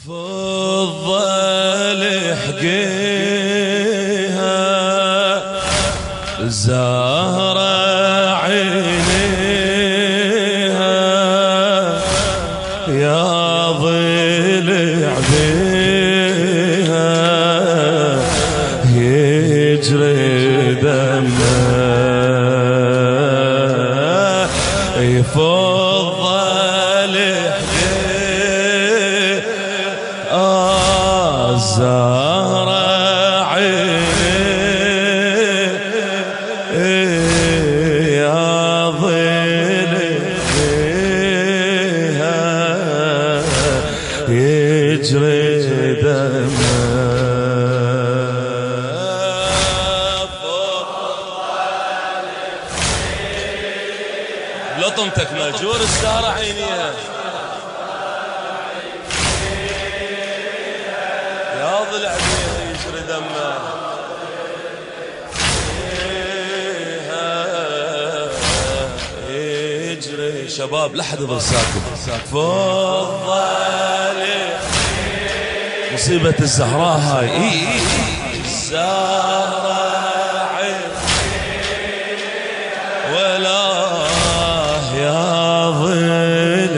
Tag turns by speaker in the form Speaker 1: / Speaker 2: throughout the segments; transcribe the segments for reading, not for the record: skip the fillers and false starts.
Speaker 1: فضل حقيها زهرة عينيها يا ضلع بيها يجري دمها يفضل حقيها زهرة يجري دمها لطمتك ماجور الزهرة عينيها يا ضلع بيها يجري دمها يجري شباب لحد يظل ساكت فضل مصيبة الزهراء هاي الزهراء ولا يا ظل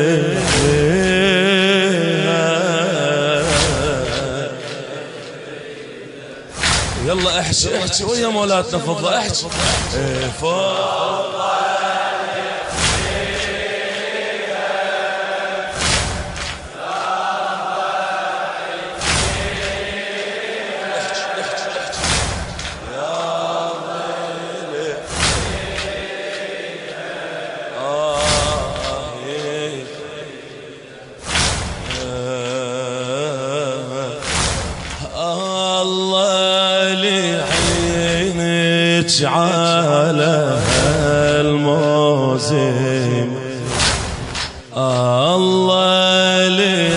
Speaker 1: يلا احكي ويا مولاتنا فضل احكي على الموزم الله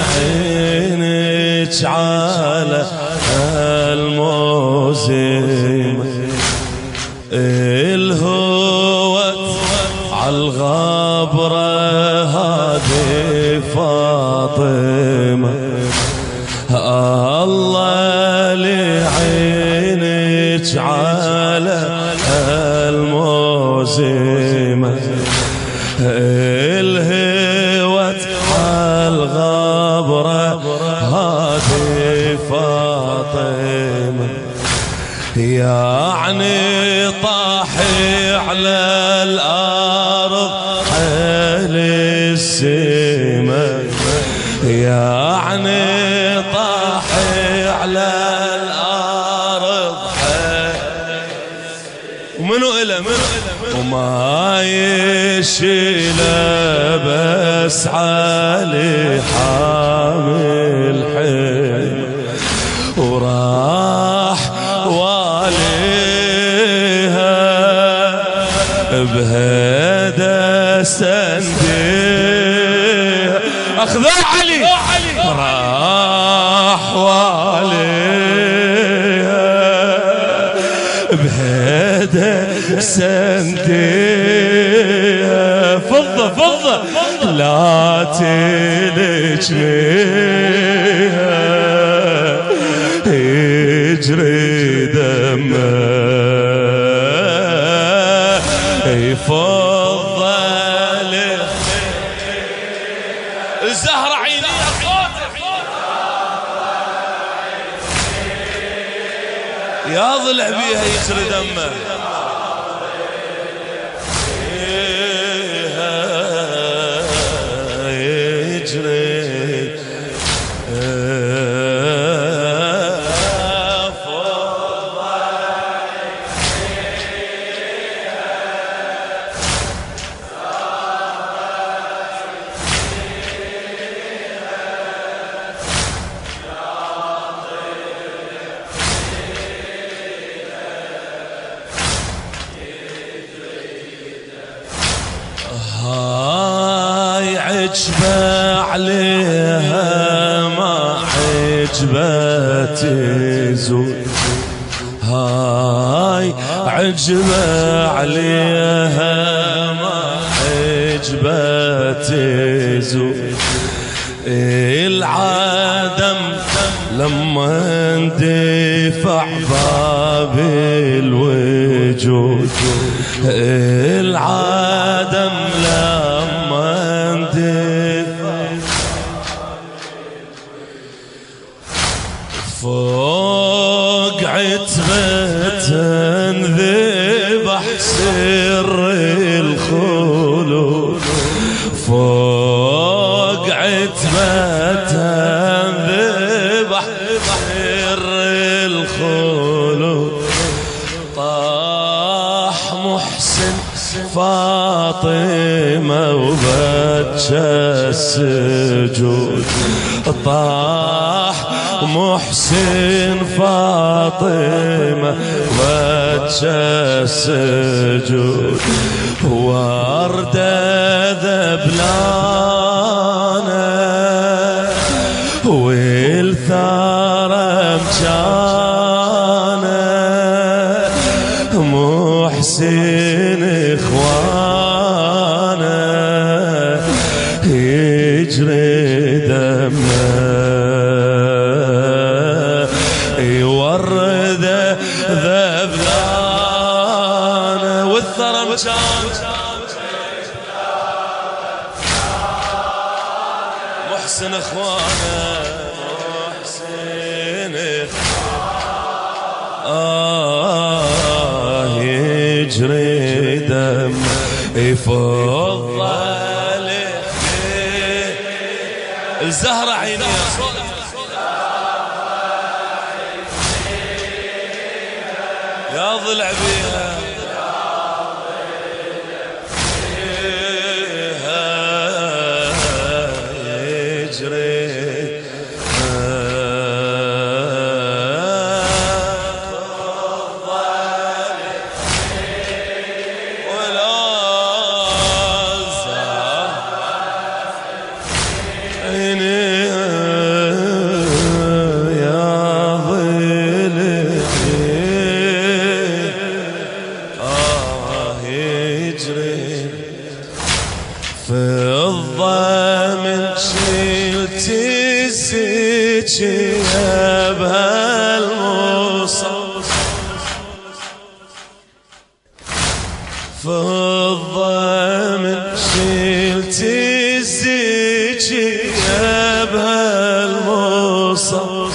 Speaker 1: لعينك على الموزم الهوت عالغبرة هذه فاطمة الله لعينك على الموزمة الهوت عالغبرة هذه فاطمة يعني طاحي على الأرض حل السمة يعني طاحي على الأرض ومنو إله وما يشيل بس علي حامل حيل وراح واليها بهذا سندي أخذ علي راح واليها بهذا سنديها فضة لا تلجميها يجري دمها يفضل الزهرة عينيها يا ضلع بيها يجري دمه يجري هاي عجبة عليها ما عجبة تزول هاي عجبة عليها ما عجبة تزول العدم لما اندفع باب الوجود، العدم لما اندفع فوق عتبة انذبح سر الخلود، فوق عتبة انذبح سر الخلود، طاح محسن فاطمة وبكى السجود، طاح محسن فاطمة وبكى السجود، وردة ذبلانة والثارة مجانة، محسن إخوانه يجري دمه، يورد ذبلانه والثرى مجانة، محسن إخوانه محسن يجري دم يفضل الزهرة عيني يا ضلع بيها يجري فضة من شلتي الزكية بهالموصل، فضة من شلتي الزكية بهالموصل،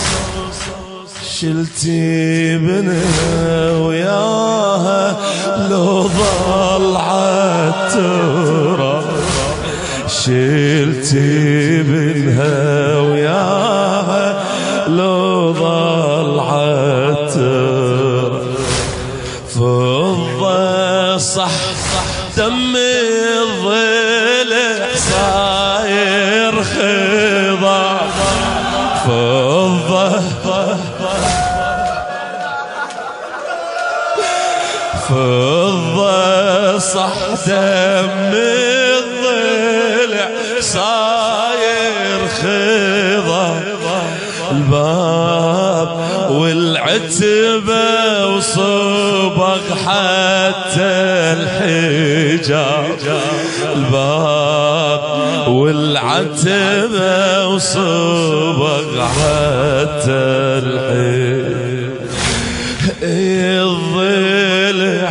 Speaker 1: شلتي بنها وياها لو ضل عالتراب، شلتي بنها وياها لو ضل عالتراب، فضة صح دم الضلع صاير خضا، فضة فضة صح دم الضلع صاير خضا، الباب والعتبة وصبغ حتى الحجاب، الباب والعتبة وصبغ حتى الحجاب، الضلع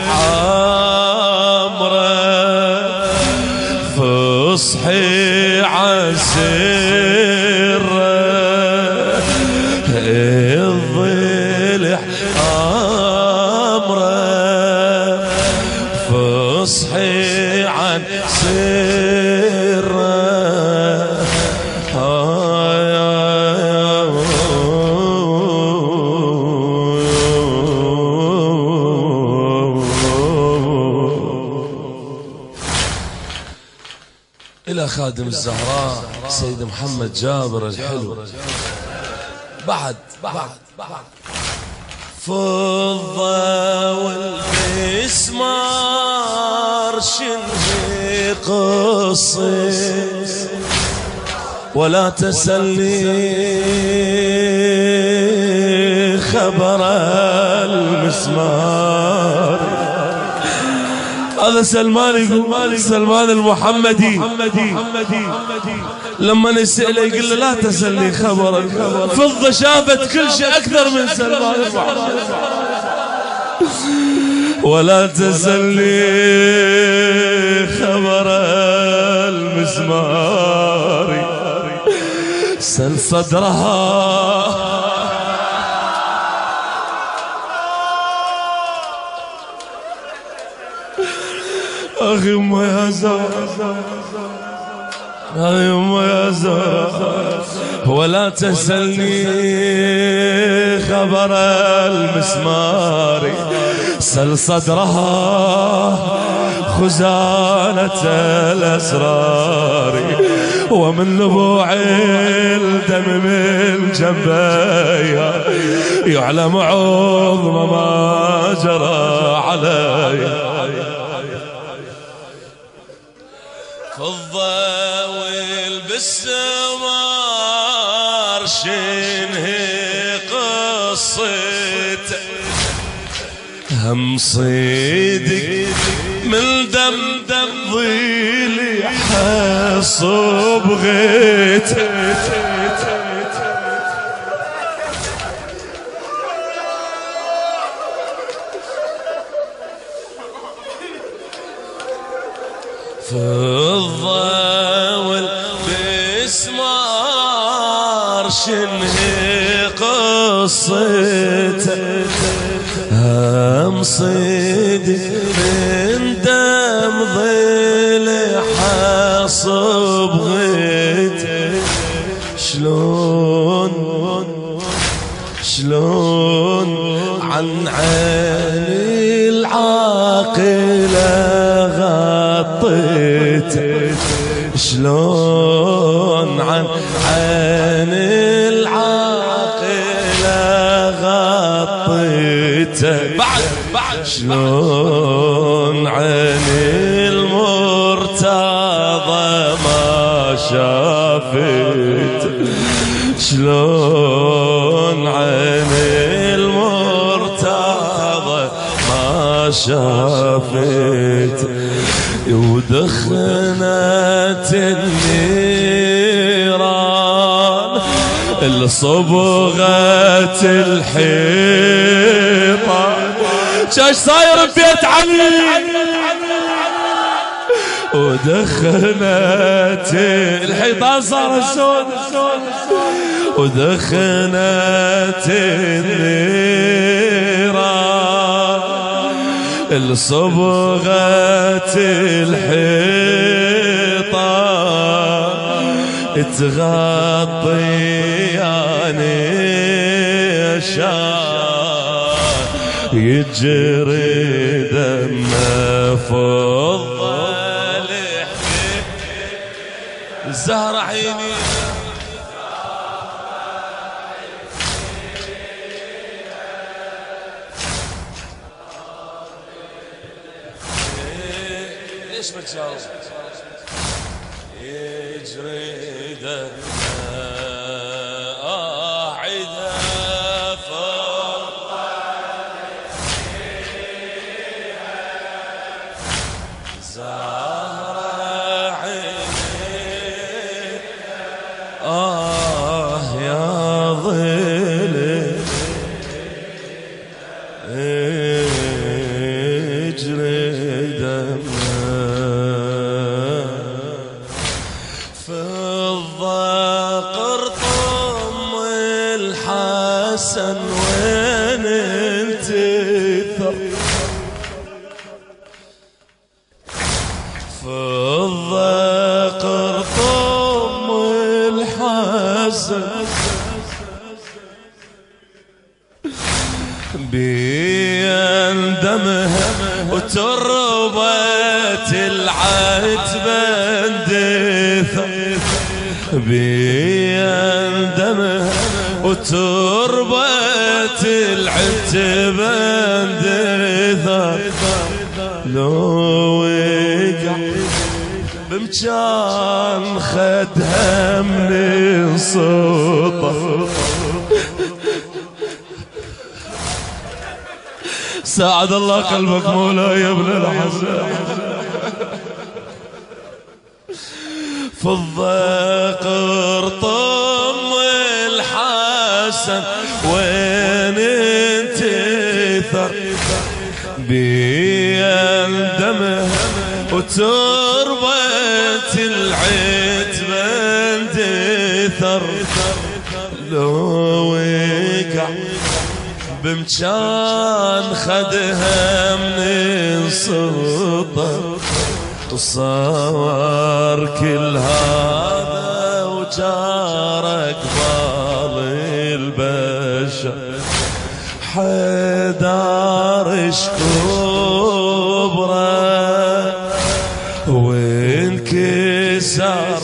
Speaker 1: حمرا فصحي عسيرة، الضلع حمرا فصحي عن سيرة، إلى خادم الزهراء سيد محمد جابر الحلو. بعد فضة والمسمار شنهي قصي ولا تسلي خبر المسمار، هذا سلمان يقول سلمان المحمدي لما نسأله يقول له لا تسألني خبرك، فضة شافت كل شيء أكثر من سلمان المحمدي، ولا تسألني خبر المزمار سل صدرها أخي أمه يا زهرة، أخي أمه يا زهرة، ولا تسألني خبر المسمار سل صدرها خزانة الأسرار، ومن نبوع الدم من جنبيها يعلم عظم ما جرى عليها. فضة والبسمار شنهي قصته، هم صيدك من دم ضيلي حصب غيته، فضة والبسمار شنهي قصته، هم صيدي من دم ضيلي حصب غيته، شلون عن عيني العاقلة غطيته، شلون عن عيني العاقلة غطيته، شلون عيني المرتضى ما شافته، شلون عيني المرتضى ما شافته، ودخنت النيران الصبغة الحيطة، شاش صاير ببيت علي، ودخنت الحيطان صار السود، ودخنت النيران الصبغة الحيطة، تغطياني شان يجري دم فضة الزهرة عيني ليش ما تجاوب؟ يجري دم عيدها فضة زهرة عيني يا ظلي يجري دم فضة قرطم الحسن وين انتثر، فضة قرطم الحسن بيندمها وتربة العتبة اندثر، بيندمها وتربة العتبة اندثر، لو وقع بمكان خدها من صوته، ساعد الله قلبك مولاي يا ابن الحسن. فضة قرطم الحسن وين انتثر بيندمه وتربة العتبة اندثر لو وقع بمكان خدها من السلطة وصار كل هذا وجارك بال البشر حدار كبره وانكسر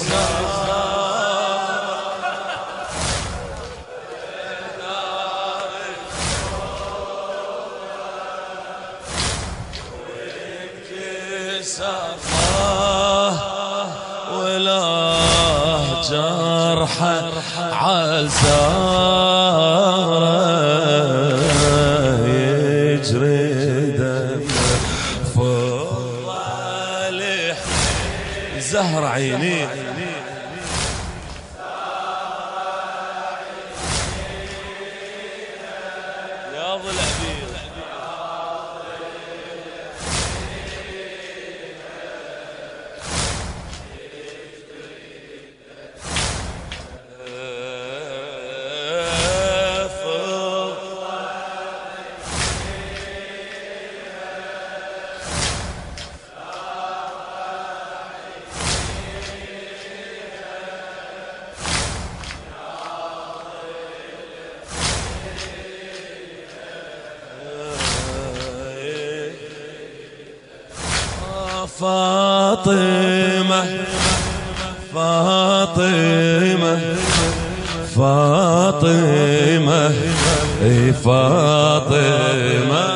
Speaker 1: ولا جرحه عالزاره يجري دم فضالح زهر عيني يا ضلع فاطمة فاطمة فاطمة فاطمة